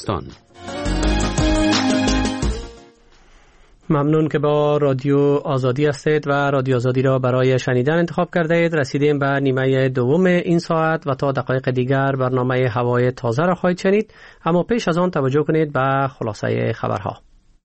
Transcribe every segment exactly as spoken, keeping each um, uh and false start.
افغانستان. ممنون که با رادیو آزادی هستید و رادیو آزادی را برای شنیدن انتخاب کرده اید. رسیدیم به نیمه دوم این ساعت و تا دقایق دیگر برنامه هوای تازه را خواهید شنید، اما پیش از آن توجه کنید به خلاصه خبرها.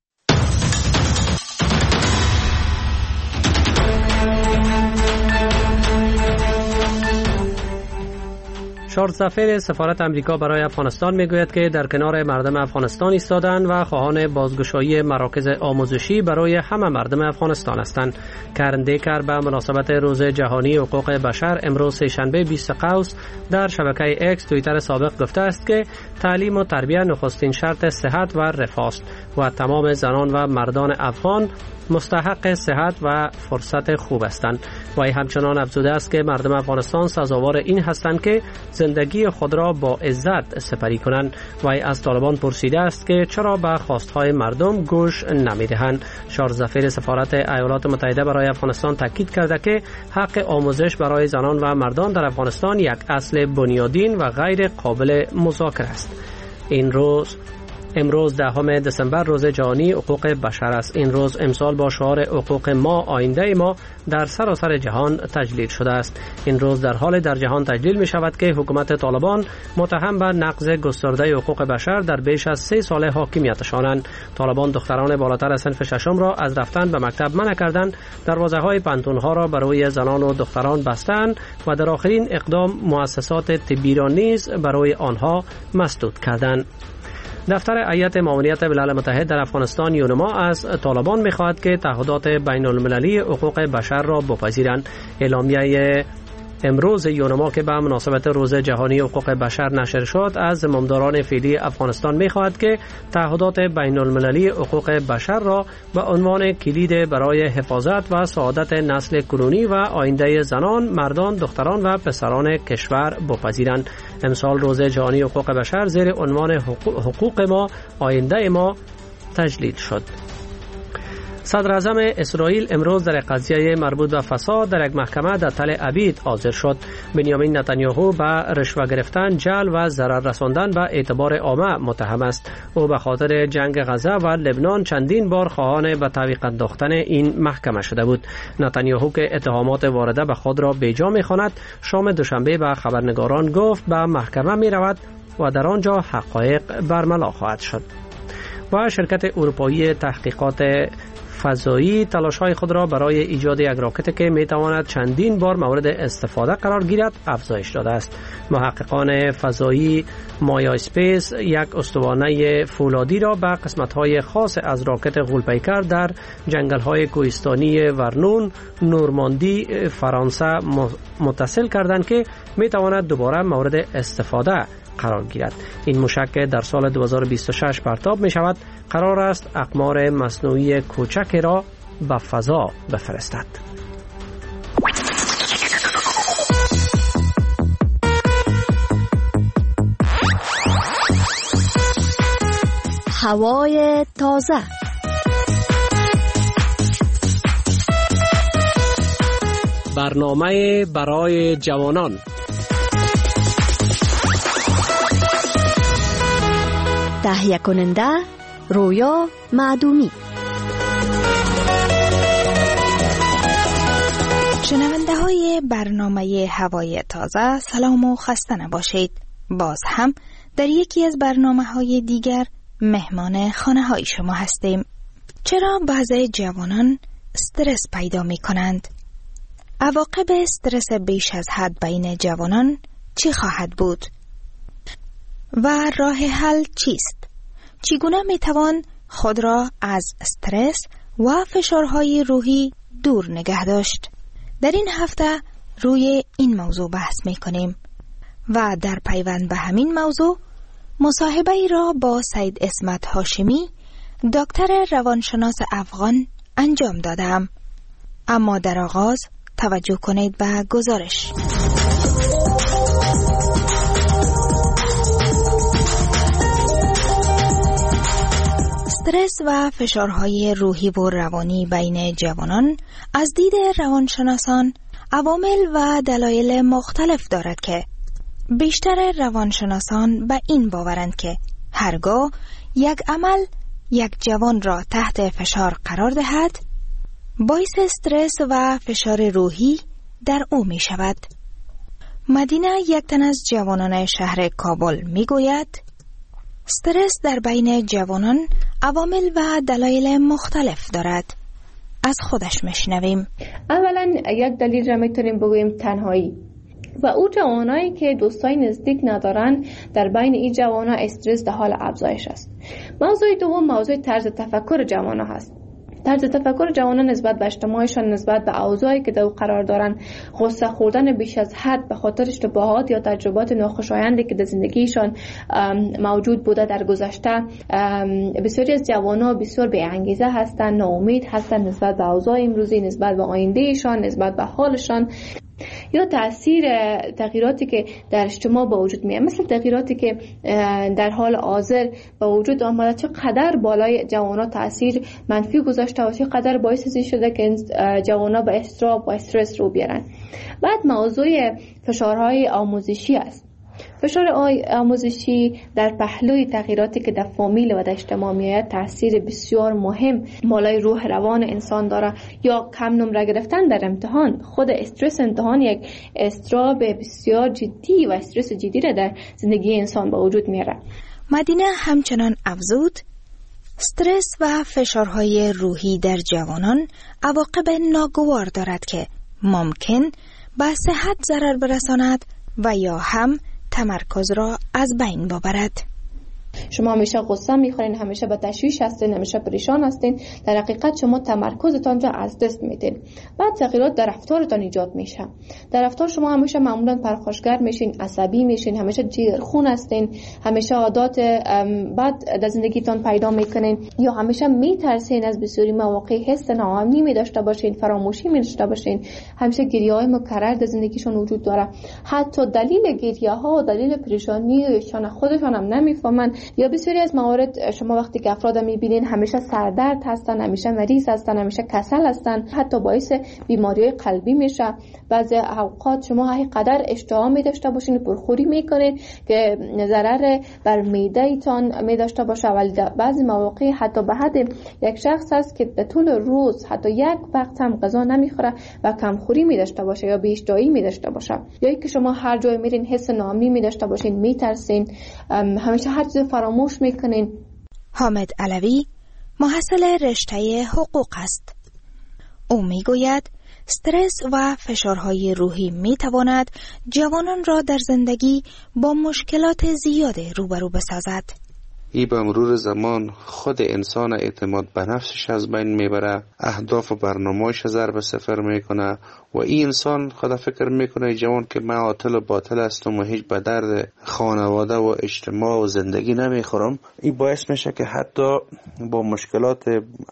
شارلز زفیر سفارت امریکا برای افغانستان میگوید که در کنار مردم افغانستان ایستادند و خواهان بازگشایی مراکز آموزشی برای همه مردم افغانستان هستند. کرن دیکر به مناسبت روز جهانی حقوق بشر امروز سه‌شنبه بیست قوس در شبکه اکس توییتر سابق گفته است که تعلیم و تربیت نخستین شرط صحت و رفاه است و تمام زنان و مردان افغان مستحق صحت و فرصت خوب هستند. و همچنان افزوده است که مردم افغانستان سزاوار این هستند که زندگی خود را با عزت سپری کنند. و از طالبان پرسیده است که چرا به خواستهای مردم گوش نمیدهند. شارلز زفیر سفارت ایالات متحده برای افغانستان تاکید کرده که حق آموزش برای زنان و مردان در افغانستان یک اصل بنیادین و غیر قابل مذاکره است. این روز امروز دهم دسامبر روز جهانی حقوق بشر است. این روز امسال با شعار حقوق ما آینده ما در سراسر جهان تجلیل شده است. این روز در حال در جهان تجلیل می شود که حکومت طالبان متهم به نقض گسترده حقوق بشر در بیش از سه سال حاکمیتشانند. طالبان دختران بالاتر از صنف ششم را از رفتن به مکتب منع کردند، دروازه های پانتونها را برای زنان و دختران بستند و در آخرین اقدام مؤسسات طبی را نیز برای آنها مسدود کردند. دفتر هیئت ماموریت ملل متحد در افغانستان یونما از طالبان می‌خواهد که تعهدات بین المللی حقوق بشر را بپذیرند. اعلامیه امروز یونما که به مناسبت روز جهانی حقوق بشر نشر شد از زمامداران فعلی افغانستان می‌خواهد که تعهدات بین المللی حقوق بشر را به عنوان کلید برای حفاظت و سعادت نسل کنونی و آینده زنان، مردان، دختران و پسران کشور بپذیرند. امسال روز جهانی حقوق بشر زیر عنوان حقوق ما آینده ما تجلیل شد. صدر اعظم اسرائیل امروز در قضیه مربوط به فساد در یک محکمه در تل ابیب حاضر شد. بنیامین نتانیاهو به رشوه گرفتن، جعل و ضرر رساندن به اعتبار عامه متهم است. او به خاطر جنگ غزه و لبنان چندین بار خواهان به تعویق انداختن این محکمه شده بود. نتانیاهو که اتهامات وارده به خود را بیجا می‌خواند، شام دوشنبه به خبرنگاران گفت به محکمه می‌رود و در آنجا حقایق برملا خواهد شد. و شرکت اروپایی تحقیقات فضایی تلاش‌های خود را برای ایجاد یک راکت که می‌تواند چندین بار مورد استفاده قرار گیرد افزایش داده است. محققان فضایی مایا اسپیس یک استوانه فولادی را به قسمت‌های خاص از راکت غول‌پیکر در جنگل‌های کوهستانی ورنون، نورماندی، فرانسه متصل کردند که می‌تواند دوباره مورد استفاده قرار گیرد. این موشک در سال دو هزار و بیست و شش پرتاب می شود قرار است اقمار مصنوعی کوچک را به فضا بفرستد. هوای تازه. برنامه برای جوانان. تهیه کننده رویا معدومی. شنونده های برنامه هوای تازه، سلام و خسته نباشید. باز هم در یکی از برنامه های دیگر مهمان خانه های شما هستیم. چرا بعضی جوانان استرس پیدا می کنند؟ عواقب استرس بیش از حد بین جوانان چی خواهد بود؟ و راه حل چیست؟ چگونه می توان خود را از استرس و فشارهای روحی دور نگه داشت؟ در این هفته روی این موضوع بحث می کنیم و در پیوند به همین موضوع مصاحبه ای را با سید اسمت هاشمی، دکتر روانشناس افغان انجام دادم. اما در آغاز توجه کنید به گزارش. استرس و فشارهای روحی و روانی بین جوانان از دید روانشناسان عوامل و دلایل مختلف دارد که بیشتر روانشناسان به این باورند که هرگاه یک عمل یک جوان را تحت فشار قرار دهد، باعث استرس و فشار روحی در او می شود. مدینه، یک تن از جوانان شهر کابل می گوید استرس در بین جوانان عوامل و دلایل مختلف دارد. از خودش میشنویم. اولا یک دلیل را میتونیم بگوییم تنهایی و او جوانایی که دوستای نزدیک ندارن، در بین این جوانا استرس در حال افزایش است. موضوع دوم موضوع طرز تفکر جوانا هست. طرز تفکر جوانان نسبت به اجتماعشان، نسبت به اوضاعی که در او قرار دارن، غصه خوردن بیش از حد به خاطر اشتباهات یا تجربات ناخوشایندی که در زندگیشان موجود بوده در گذشته. بسیاری از جوانان بسیار بی انگیزه هستند، ناامید هستند نسبت به اوضاع امروزی، نسبت به آیندهشان، نسبت به حالشان، یا تاثیر تغییراتی که در اجتماع به وجود میاد، مثل تغییراتی که در حال حاضر به وجود آمده چقدر بالای جوانا تاثیر منفی گذاشته و چقدر باعث این شده که جوانا به اضطراب و استرس رو بیارن. بعد موضوع فشارهای آموزشی است. فشار آموزشی در پهلوی تغییراتی که در فامیل و در اجتماع میاد تاثیر بسیار مهم بالای روح روان انسان داره. یا کم نمره گرفتن در امتحان، خود استرس امتحان یک استراب بسیار جدی و استرس جدی را در زندگی انسان به وجود میاره. مدینه همچنان افزود استرس و فشارهای روحی در جوانان عواقب ناگوار دارد که ممکن به صحت ضرر برساند و یا هم تمرکز را از بین ببرد. شما همیشه غصه میخورین، همیشه به تشویش هستین، همیشه پریشان هستین، در حقیقت شما تمرکزتان را از دست میدین. بعد تغییرات در رفتارتان ایجاد میشه. در رفتار شما همیشه معمولا پرخاشگر میشین، عصبی میشین، همیشه جیرخون هستین، همیشه عادات بد در زندگیتان پیدا میکنین، یا همیشه میترسین از بسیاری مواقع، حس ناامنی میداشته باشین، فراموشی میداشته باشین، همیشه گریه‌های مکرر در زندگیشون وجود داره. حتی دلیل گریه ها و دلیل پریشانیشان خودشان هم نمیفهمن. یا بسیاری از موارد شما وقتی که افراد میبینین همیشه سردرد هستن، همیشه مریض هستن، همیشه کسل هستن، حتی باعث بیماری‌های قلبی میشه. بعضی اوقات شما هرقدر اشتها می‌داشته باشین، پرخوری میکنین که ضرر بر معده‌تان می‌داشته باشه، ولی بعضی مواقع حتی به حد یک شخص هست که در طول روز حتی یک وقت هم غذا نمیخوره و کمخوری می‌داشته باشه یا بی‌اشتهایی می‌داشته باشه. یا اینکه شما هر جای میرین حس ناامنی می‌داشته باشین، میترسین، همیشه هر چیز فراموش میکنین. حامد علوی محصل رشته حقوق است. او میگوید استرس و فشارهای روحی میتواند جوانان را در زندگی با مشکلات زیاد روبرو بسازد. ای به مرور زمان خود انسان اعتماد به نفسش از بین میبره، اهداف و برنامه‌اش ضرب صفر میکنه و این انسان خدا فکر میکنه جوان که من عاطل و باطل هستم و هیچ به درد خانواده و اجتماع و زندگی نمیخورم. این باعث میشه که حتی با مشکلات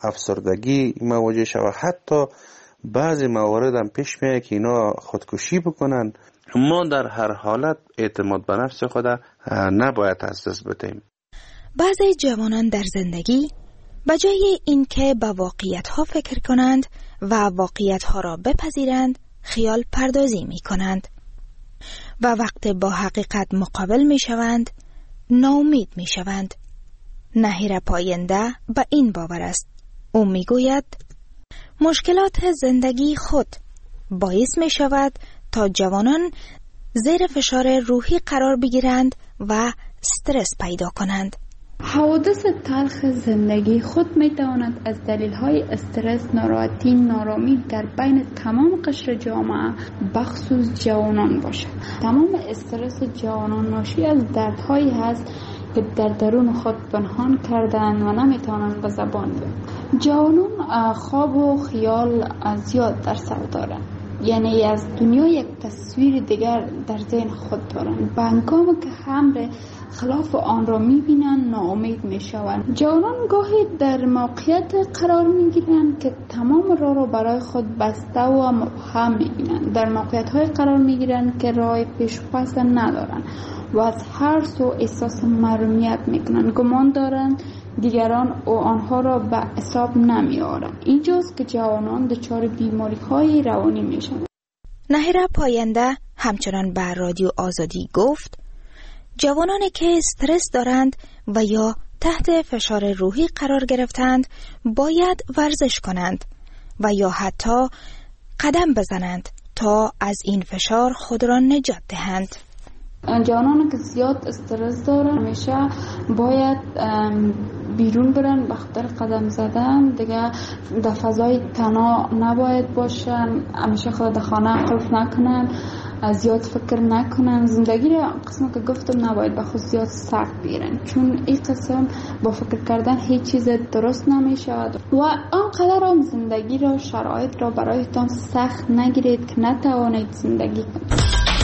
افسردگی مواجه شه و حتی بعضی موارد هم پیش میاد که اینا خودکشی بکنن. ما در هر حالت اعتماد به نفس خود نباید از دست بدیم. بعضی جوانان در زندگی بجای اینکه به واقعیت‌ها فکر کنند و واقعیت‌ها را بپذیرند، خیال پردازی می‌کنند و وقت با حقیقت مقابل می‌شوند، ناامید می‌شوند. نهیر پاینده به این باور است. او می‌گوید مشکلات زندگی خود باعث می‌شود تا جوانان زیر فشار روحی قرار بگیرند و استرس پیدا کنند. حوادث تلخ زندگی خود می تواند از دلیل‌های استرس، ناراحتی، نارامی در بین تمام قشر جامعه بخصوص جوانان باشد. تمام استرس جوانان ناشی از دردهایی هست که در درون خود پنهان کردند و نمی توانند به زبان بیارند. جوانان خواب و خیال زیاد در سر دارند، یعنی از دنیا یک تصویر دیگر در ذهن خود دارند. به هنگامی که امر خلاف آن را می‌بینند ناامید می‌شوند. جوانان گاهی در موقعیت قرار می‌گیرند که تمام راه را برای خود بسته و مبهم می‌بینند. در موقعیت‌های قرار می‌گیرند که راه پیش و پس ندارند و از هر سو احساس محرومیت می‌کنند. گمان دارند دیگران و آنها را به حساب نمی‌آورند. اینجاست که جوانان دچار بیماری‌های روانی می‌شوند. نهیر پاینده همچنان بر رادیو آزادی گفت جوانانی که استرس دارند و یا تحت فشار روحی قرار گرفتند باید ورزش کنند و یا حتی قدم بزنند تا از این فشار خود را نجات دهند. جوانانی که زیاد استرس دارن همیشه باید بیرون برن به خاطر قدم زدن، دیگه در فضای تنها نباید باشن، همیشه خود در خانه قفل نکنن، زیاد فکر نکنن. زندگی را قسم که گفتم نباید به خود زیاد سخت بگیرن، چون این قسم با فکر کردن هیچ چیز درست نمیشه و آنقدر هم زندگی را شرایط را برایتان سخت نگیرید که نتوانید زندگی کنید.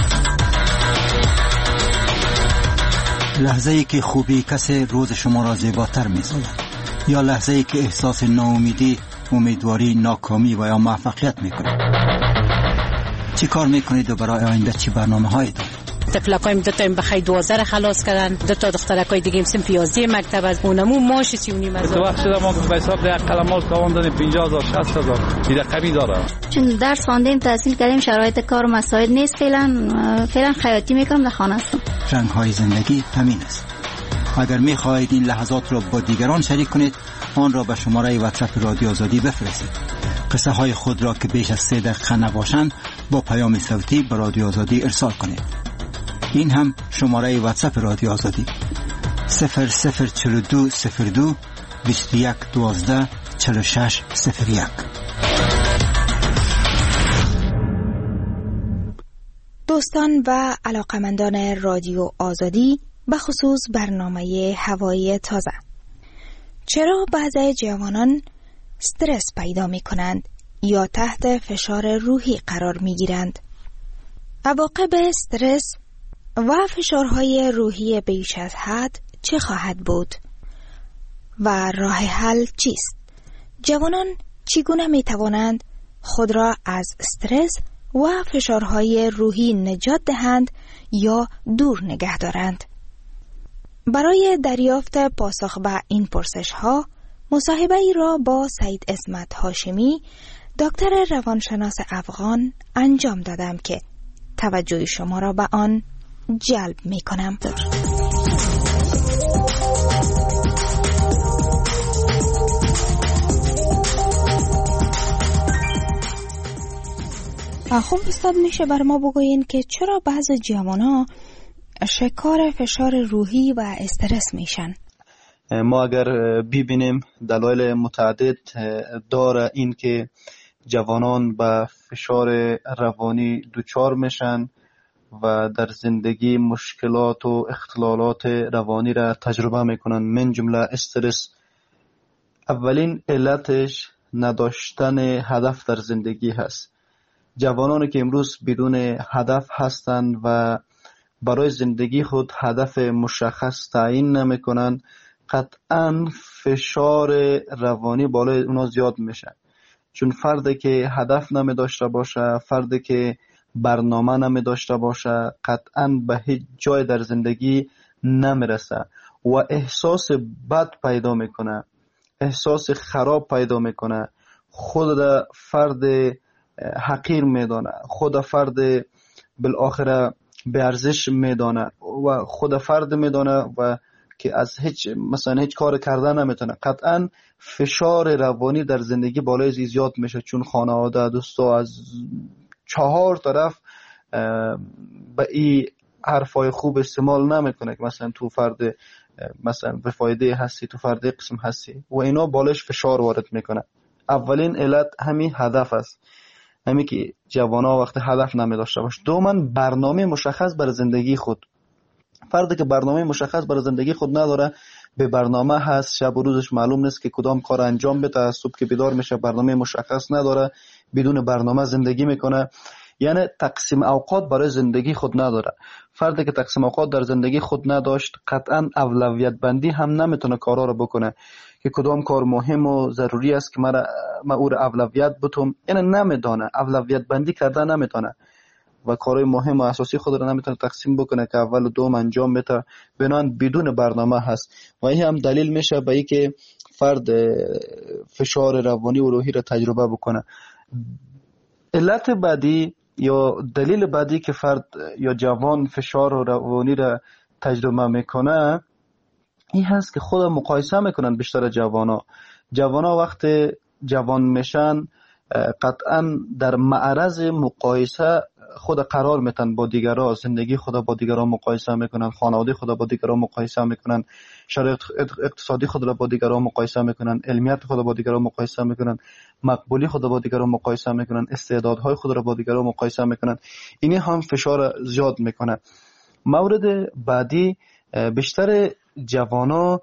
لحظه ای که خوبی کسی روز شما را زیباتر می‌سازد یا لحظه ای که احساس ناامیدی، امیدواری، ناکامی و یا موفقیت می‌کند. چی کار می‌کنید و برای آینده چی برنامه‌هایی دارید؟ تفلکایم دو تا بخای دوازده را خلاص کردن، دو تا دخترکای دیگه هم سن پیازی مکتب از اونمو ماش سی و نیم از. تو وقت شده ما به حساب ده قلمال تاوان پنجاه هزار شصت هزار دیگه کمی داره. چون درس خواندیم تحصیل کردیم شرایط کار و مسائل نیست، فعلا فعلا خیاطی میکنم در خانه هستم. رنگ‌های زندگی همین است. اگر می‌خواهید این لحظات را با دیگران شریک کنید، آن را به شماره واتساپ رادیو آزادی بفرستید. قصه های خود را که بیش از سه دقیقه نباشند با پیام صوتی به رادیو آزادی ارسال کنید. این هم شماره واتساپ رادیو آزادی صفر صفر چهل و دو صفر دو بیست و یک دوازده چهل و شش صفر یک. دوستان و علاقمندان رادیو آزادی به خصوص برنامه هوایی تازه، چرا بعضی جوانان استرس پیدا می کنند یا تحت فشار روحی قرار می گیرند؟ عواقب استرس و فشارهای روحی بیش از حد چه خواهد بود و راه حل چیست؟ جوانان چگونه می توانند خود را از استرس و فشارهای روحی نجات دهند یا دور نگه دارند؟ برای دریافت پاسخ به این پرسش ها مصاحبه ای را با سید عصمت هاشمی، دکتر روانشناس افغان انجام دادم که توجه شما را به آن جلب می کنم. خب استاد، میشه بر ما بگوین که چرا بعض جوانان شکار فشار روحی و استرس میشن؟ ما اگر ببینیم دلایل متعدد داره این که جوانان به فشار روانی دچار میشن و در زندگی مشکلات و اختلالات روانی را تجربه میکنن، من جمله استرس. اولین علتش نداشتن هدف در زندگی هست. جوانانی که امروز بدون هدف هستند و برای زندگی خود هدف مشخص تعیین نمیکنن، قطعا فشار روانی بالای اونا زیاد میشه. چون فردی که هدف نمی داشته باشه، فردی که برنامه نمی داشته باشه، قطعا به هیچ جای در زندگی نمیرسه و احساس بد پیدا میکنه، احساس خراب پیدا میکنه، خود فرد حقیر میدانه، خود فرد بالاخره به ارزش میدانه و خود فرد میدانه و که از هیچ مثلا هیچ کار کردن نمیتونه. قطعا فشار روانی در زندگی بالای زیاد میشه، چون خانواده، دوستا از چهار طرف به این حرفای خوب استعمال نمیکنه که مثلا تو فرد مثلا به فایده هستی، تو فرد قسم هستی و اینا بالش فشار وارد میکنه. اولین علت همین هدف است، همین که جوانا وقت هدف نمی داشته باشه. دوماً برنامه مشخص برای زندگی خود. فردی که برنامه مشخص برای زندگی خود نداره، به برنامه هست، شب و روزش معلوم نیست که کدام کار انجام بده، صبح که بیدار میشه برنامه مشخص نداره، بدون برنامه زندگی میکنه، یعنی تقسیم اوقات برای زندگی خود نداره. فردی که تقسیم اوقات در زندگی خود نداشت، قطعا اولویت بندی هم نمیتونه کارا رو بکنه که کدام کار مهم و ضروری است که من ما او رو اولویت بتم، یعنی نمیدونه، اولویت بندی کردن نمیتونه و کارهای مهم و اساسی خود رو نمیتونه تقسیم بکنه که اول و دوم انجام بده، بنان بدون برنامه هست و این هم دلیل میشه به اینکه فرد فشار روانی و روحی رو تجربه بکنه. علت بعدی یا دلیل بعدی که فرد یا جوان فشار روانی را تجربه میکنه این هست که خود مقایسه میکنن بیشتر جوانا. جوانا وقت جوان میشن قطعا در معرض مقایسه خود قرار میتن با دیگران، زندگی خود با دیگران مقایسه میکنن، خانواده خود با دیگران مقایسه میکنن، شرایط اقتصادی خود را با دیگران مقایسه میکنن، علمیت خود با دیگران مقایسه میکنن، مقبولی خود با دیگران مقایسه میکنن، استعدادهای خود را با دیگران مقایسه میکنن. اینی هم فشار زیاد میکنه. مورد بعدی بیشتر جوانا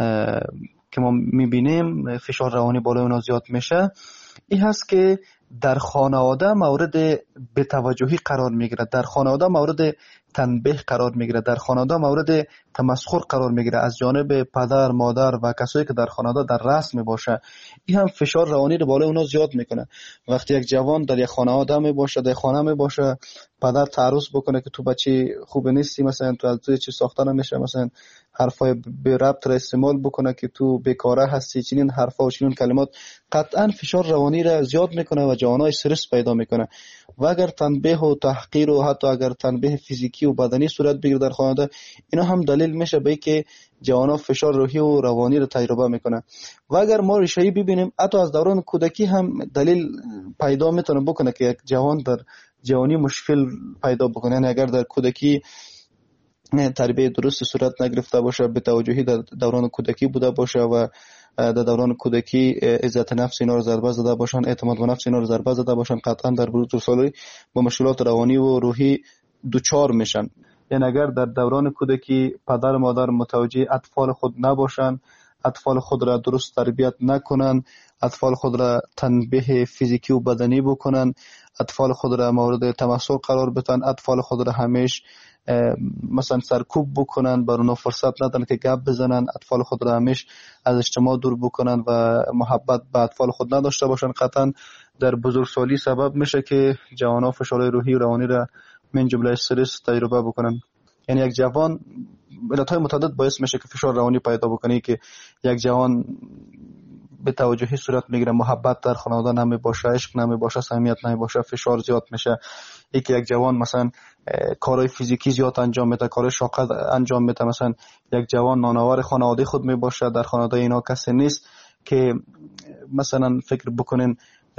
که ما میبینیم فشار روانی بالای اونا زیاد میشه این هست که در خانواده مورد بی‌توجهی قرار میگیره، در خانواده مورد تنبیه قرار میگیره، در خانواده مورد تمسخر قرار میگیره از جانب پدر، مادر و کسایی که در خانواده در رأس میباشه. این هم فشار روانی رو بالای اونا زیاد میکنه. وقتی یک جوان در یک خانواده میباشه، در خانه میباشه، پدر تعرض بکنه که تو بچه خوب نیستی، مثلا تو از توی چی ساخته نمیشه، مثلا حرفای به ربط را استعمال بکنه که تو بیکاره هستی، چنین حرفا و چنین کلمات، قطعا فشار روانی را زیاد میکنه و جوانای استرس پیدا میکنه. و اگر تنبیه و تحقیر و حتی اگر تنبیه فیزیکی و بدنی صورت بگیره در خانواده، اینا هم دلیل میشه به اینکه جوانا فشار روحی و روانی را تجربه میکنه. و اگر ما ریشه‌ای ببینیم حتی از دوران کودکی هم دلیل پیدا میتونه بکنه که یک جوان در جوانی مشکل پیدا بکنه. یعنی اگر در کودکی تربیت درست صورت نگرفته باشه، به توجهی در دوران کودکی بوده باشه و در دوران کودکی عزت نفس اینا رو ضربه زده باشن، اعتماد به نفس اینا رو ضربه زده باشن، قطعا در بزرگسالی با مشکلات روانی و روحی دوچار میشن. یعنی اگر در دوران کودکی پدر و مادر متوجه اطفال خود نباشن، اطفال خود را درست تربیت نکنن، اطفال خود را تنبیه فیزیکی و بدنی بکنن، اطفال خود را مورد تمسخر قرار بدن، اطفال خود را همیشه مثلا سرکوب بکنن، بر اونا فرصت ندن که گپ بزنن، اطفال خود را همیشه از اجتماع دور بکنن و محبت به اطفال خود نداشته باشن، قطعا در بزرگسالی سبب میشه که جوانا فشار روحی و روانی را من جمله استرس تجربه بکنن. یعنی یک جوان علتهای متعدد باعث میشه که فشار روانی پیدا بکنه که یک جوان به توجهی صورت میگیره، محبت در خانواده نمی باشه، عشق نمی باشه، صمیمیت نمی باشه، فشار زیاد میشه. یکی یک جوان مثلا کارهای فیزیکی زیاد انجام میده، کارهای شاقه انجام میده، مثلا یک جوان نانآور خانواده خود می باشه، در خانواده اینا کسی نیست که مثلا فکر بکنین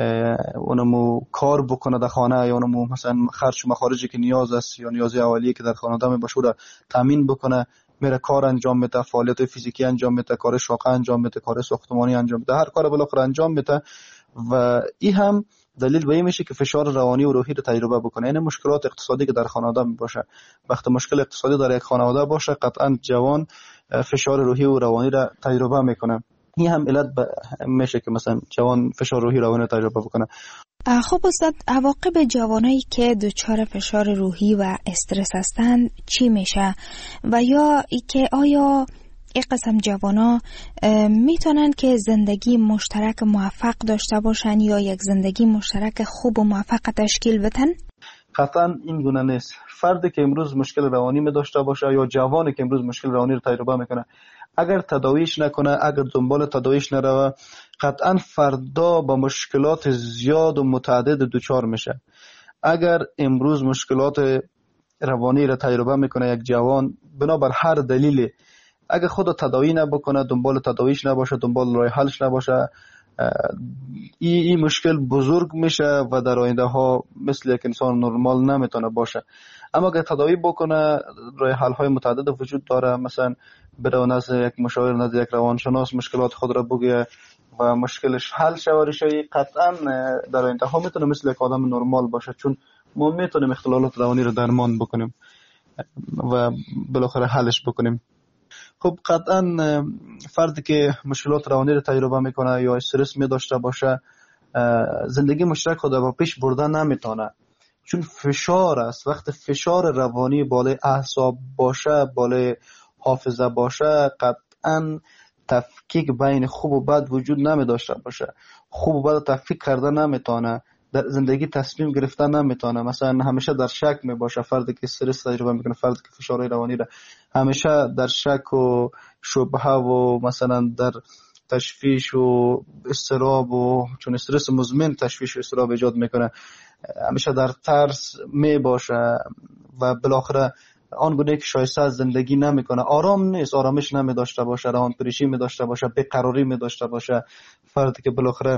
اونمو کار بکنه در خانه، یا اونمو مثلا خرج و مخارجی که نیاز است یا نیازی اولیه که در خانواده می باشه را تامین بکنه، میره کار انجام میده، فعالیت فیزیکی انجام میده، کار شاقه انجام میده، کار ساختمانی انجام میده، هر کار بالاخره انجام میده و این هم دلیل به این میشه که فشار روانی و روحی رو تجربه بکنه. یعنی مشکلات اقتصادی که در خانواده می باشه، وقتی مشکل اقتصادی در یک خانواده باشه قطعا جوان فشار روحی و روانی را تجربه میکنه. این هم علت میشه که مثلا جوان فشار روحی روانی تجربه بکنه. خب استاد، عواقب جوانایی که دچار فشار روحی و استرس هستند چی میشه؟ و یا ای که آیا این قسم جوانا میتونن که زندگی مشترک موفق داشته باشن یا یک زندگی مشترک خوب و موفق تشکیل بدن؟ قطعا این گونه نیست. فردی که امروز مشکل روانی می داشته باشه یا جوانی که امروز مشکل روانی رو تجربه میکنه، اگر تداویش نکنه، اگر دنبال تداویش نروه، قطعا فردا با مشکلات زیاد و متعدد دوچار میشه. اگر امروز مشکلات روانی رو تجربه میکنه یک جوان بنابر هر دلیلی، اگر خود تداوی نبکنه، دنبال تداویش نباشه، دنبال راه حلش نباشه، این ای مشکل بزرگ میشه و در آینده ها مثل یک انسان نرمال نمیتونه باشه. اما اگر تداوی بکنه، راه حل های متعدد وجود داره، مثلا بره نزد یک مشاور، نزد یک روانشناس مشکلات خود را بگه و مشکلش حل شوه، قطعا در آینده ها میتونه مثل یک آدم نرمال باشه، چون ما میتونیم اختلالات روانی رو درمان بکنیم و بالاخره حلش بکنیم. خب قطعا فردی که مشکلات روانی رو تجربه میکنه یا استرس می داشته باشه، زندگی مشترک خود با پیش بردن نمیتونه، چون فشار است. وقت فشار روانی بالای اعصاب باشه، بالای حافظه باشه، قطعا تفکیک بین خوب و بد وجود نمی داشته باشه. خوب و بد تفکیک کرده نمیتونه، در زندگی تصمیم گرفتن نمیتونه. مثلا همیشه در شک می باشه. فردی که استرس تجربه میکنه، فردی که فشار روانی را همیشه در شک و شبهه و مثلا در تشویش و اضطراب، و چون استرس مزمن تشویش و اضطراب ایجاد میکنه، همیشه در ترس می باشه و بالاخره آنگونه که شایسته از زندگی نمیکنه، آرام نیست، آرامش نمی داشته باشه، روان پریشی می داشته باشه، بیقراری می داشته باشه، فردی که بالاخره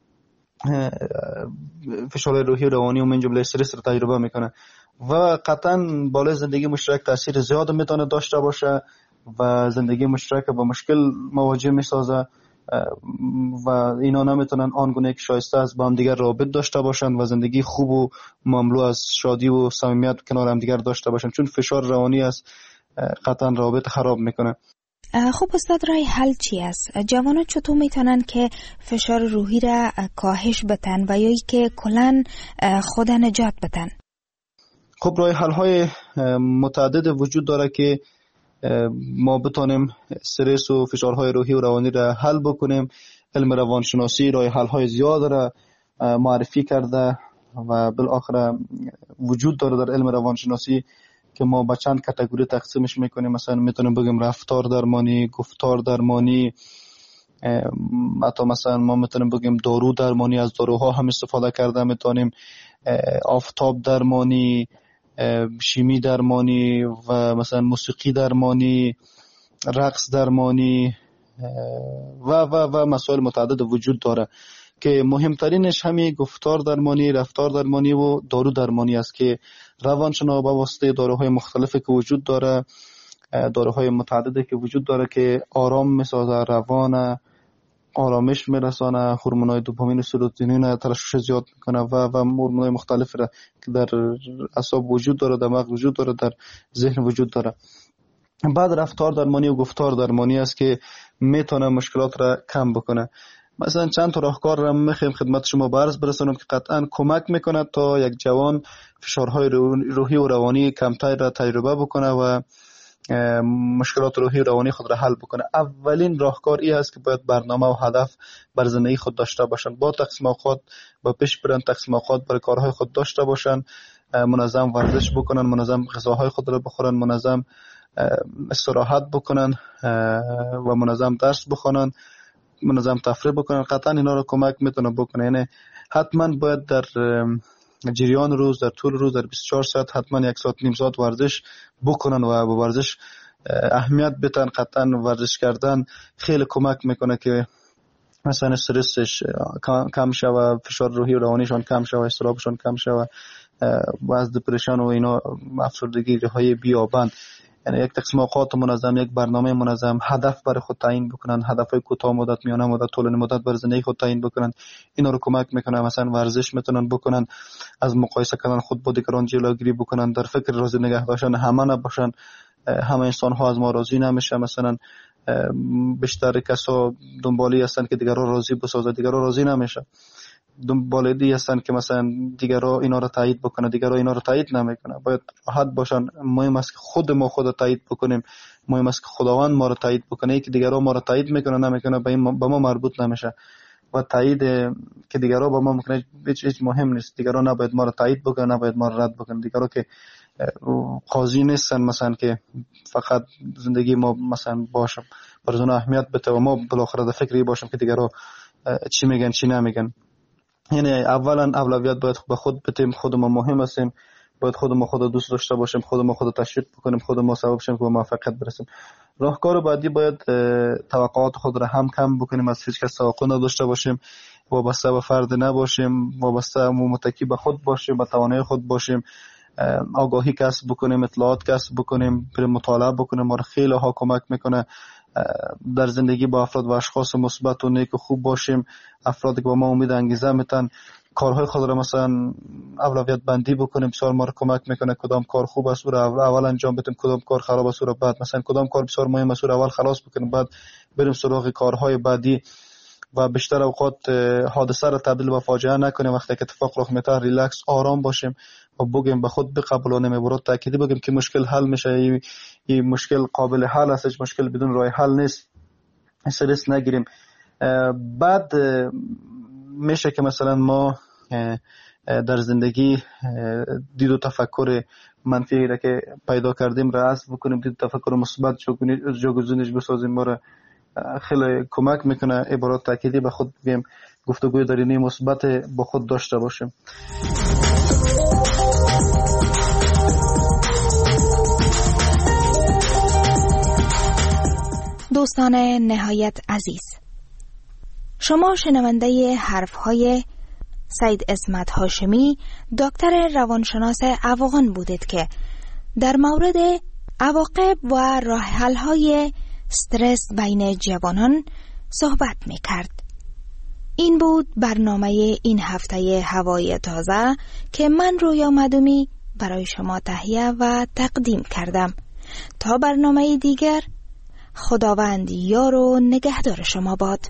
فشار روحی و روانی و من جمله استرس رو تجربه میکنه و قطعا بالای زندگی مشترک تاثیر زیاد میتونه داشته باشه و زندگی مشترک با مشکل مواجه میسازه و اینا نمیتونن آنگونه که شایسته از با هم دیگر رابط داشته باشن و زندگی خوب و مملو از شادی و صمیمیت کنار هم دیگر داشته باشن، چون فشار روانی است قطعا رابط خراب میکنه. خب استاد، راه حل چی است؟ جوانان چطور میتونن که فشار روحی را کاهش بدن و یا که کلن خود نجات بدن؟ خب راه حل های متعدد وجود داره که ما بتونیم استرس و فشارهای روحی و روانی را حل بکنیم. علم روانشناسی راه حل های زیاد را معرفی کرده و بالاخره وجود داره در علم روانشناسی که ما به چند کاتگوری تقسیمش میکنیم. مثلا میتونیم بگیم رفتار درمانی، گفتار درمانی، حتی مثلا ما میتونیم بگیم دارو درمانی، از داروها هم استفاده کرده میتونیم، آفتاب درمانی، شیمی درمانی و مثلا موسیقی درمانی، رقص درمانی و و و مسائل متعدد وجود داره که مهمترینش همین گفتار درمانی، رفتار درمانی و دارو درمانی است که روانشناس با واسطه داروهای مختلفی که وجود داره، داروهای متعددی که وجود داره که آرام میسازه، روان آرامش میرسانه، هورمونای دوپامین و سروتونین ترشح زیاد میکنه و و هورمونای مختلفی را که در اعصاب وجود داره، در مغز وجود داره، در ذهن وجود داره. بعد رفتار درمانی و گفتار درمانی است که میتونه مشکلات را کم بکنه. مثلا چند تا راهکار را میخوایم خدمت شما برس برسونم که قطعا کمک میکنه تا یک جوان فشارهای روحی و روانی کمتر را تجربه بکنه و مشکلات روحی و روانی خود را حل بکنه. اولین راهکار این است که باید برنامه و هدف بر زندگی خود داشته باشن، با تقسیم اوقات با پیش برن، تقسیم اوقات برای کارهای خود داشته باشن، منظم ورزش بکنن، منظم غذاهای خود را بخورن، منظم استراحت بکنن و منظم درس بخونن، منظم تفریح بکنن. قطعا اینا رو کمک میتونه بکنه. یعنی حتما باید در جریان روز، در طول روز، در بیست و چهار ساعت حتما یک ساعت نیم ساعت ورزش بکنن و به ورزش اهمیت بدن. قطعا ورزش کردن خیلی کمک میکنه که مثلا استرسش کم شوه، فشار روحی و روانیشان کم شوه، اضطرابشان کم شوه و از دپرشن و اینا افسردگی های بیابند. یعنی یک تقسیم اوقات منظم، یک برنامه منظم، هدف برای خود تعیین بکنن، هدفهای کوتاه مدت، میانه مدت، طولانی مدت برای زندگی خود تعیین بکنن. اینا رو کمک میکنه. مثلا ورزش میتونن بکنن، از مقایسه کردن خود با دیگران جلوگیری بکنن، در فکر راضی نگه داشتن همه نباشن. همه انسان ها از ما راضی نمیشه. مثلا بیشتر کسا دنبالی هستن که دیگران راضی بسازه، دیگران راضی نمیشه. دنبالی هستن که مثلا دیگران اینا رو تایید بکنه، دیگران اینا رو تایید نمیکنه. باید راحت باشن. مهم است که خود ما خود تایید بکنیم، مهم است که خداوند ما رو تایید بکنه. ای که دیگران ما رو تایید میکنه نمیکنه به ما مربوط نمیشه و تایید که دیگران با ما میکنه هیچ هیچ مهم نیست. دیگران نباید ما رو تایید بکنه، نباید ما رو رد بکنه. دیگران که قاضی نیستن مثلا که فقط زندگی ما مثلا باشه برای اون اهمیت بده و ما بالاخره در فکری باشیم که دیگران چی میگن چی نمیگن. یعنی اولا اولویت باید به خود بدیم. خود ما مهم هستیم، باید خود ما خود دوست داشته باشیم، خود ما خود تشویق بکنیم، خود ما سبب شیم که به موفقیت برسیم. راهکار بعدی باید توقعات خود را هم کم بکنیم، از هیچ کس توقع نداشته باشیم، وابسته به فرد نباشیم، وابسته و متکی به خود باشیم، به توانایی خود باشیم، آگاهی کسب بکنیم، اطلاعات کسب بکنیم، بریم مطالعه بکنیم. ما خیلی ها کمک میکنه در زندگی با افراد و اشخاص مثبت و نیک و خوب باشیم، افرادی که با ما امید انگیزه میتن. کارهای خود را مثلا اولویت بندی بکنیم، بسیار ما رو کمک میکنه. کدام کار خوب است او را اول انجام بدیم، کدام کار خراب است او را بعد. مثلا کدام کار بسیار مهم است او را اول خلاص بکنیم، بعد بریم سراغ کارهای بعدی. و بیشتر اوقات حادثه را تبدیل به فاجعه نکنیم. وقتی که اتفاق رخ میده ریلکس، آرام باشیم و بگیم به خود بقبولانیم، برات تأکیدی بگیم که مشکل حل میشه، این مشکل قابل حل است، هیچ مشکل بدون راه حل نیست. استرس نگیریم. بعد میشه که مثلا ما در زندگی دید و تفکر منفی را که پیدا کردیم را حذف بکنیم، دید و تفکر مثبت جایگزینش بسازیم. ما را خیلی کمک میکنه. عبارات تأکیدی به خود بگیم، گفتگوی درونی مثبت با خود داشته باشیم. دوستان نهایت عزیز، شما شنونده حرفهای سید عصمت هاشمی، دکتر روانشناس افغان بودید که در مورد عواقب و راه حل‌های استرس بین جوانان صحبت می‌کرد. این بود برنامه این هفته هوای تازه که من رویا مدومی برای شما تهیه و تقدیم کردم. تا برنامه دیگر، خداوند یار و نگهدار شما باد.